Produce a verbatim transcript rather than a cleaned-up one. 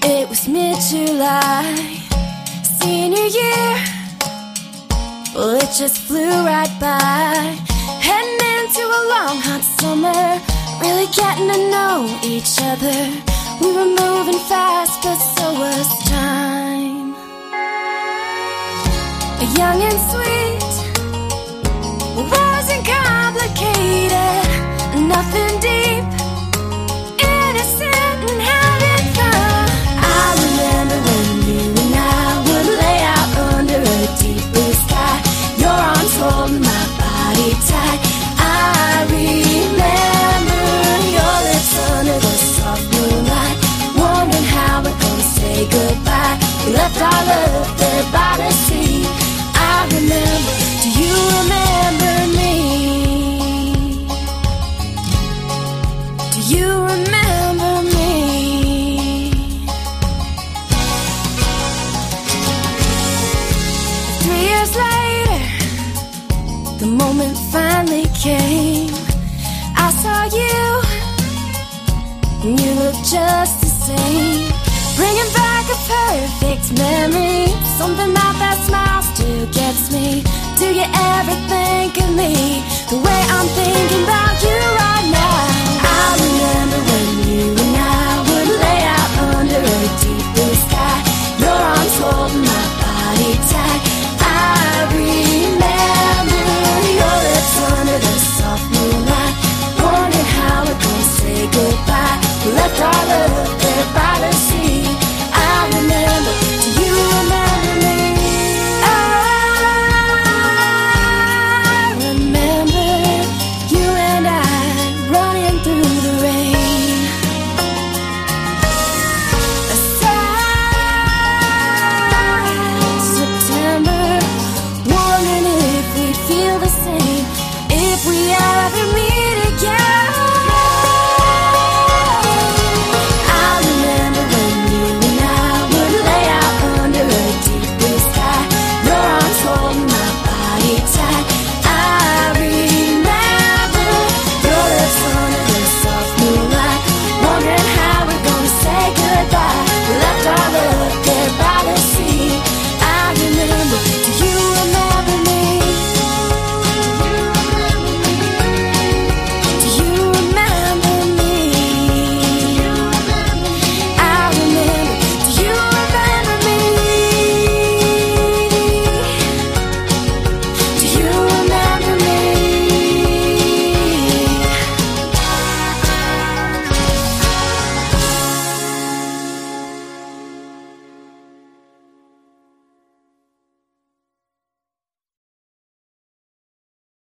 It was mid-July, senior year. Well, it just flew right by. Heading into a long hot summer, really getting to know each other. We were moving fast, but so was time. Young and sweet, wasn't complicated, nothing deep, innocent and having fun. I remember when you and I would lay out under a deep blue sky, your arms holding my body tight. I remember your lips under the soft moonlight, wondering how we're gonna say goodbye. We left our love there by the sea. I remember, do you remember me? Do you remember me? Three years later, the moment finally came. I saw you, and you look just the same, bringing back a perfect memory. Something about that smile still gets me. Do you ever think of me the way I'm thinking about